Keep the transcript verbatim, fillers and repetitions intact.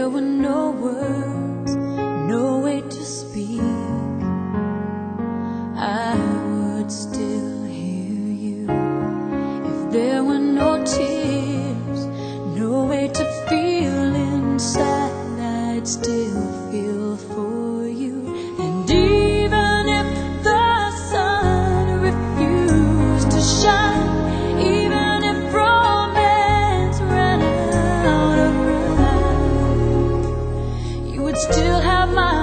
there were no words, no way to speak, I would still hear you. If there were no tears, no way to feel inside, I'd still feel for you. And even if the sun refused to shine, even if romance ran out of rhyme, you would still have my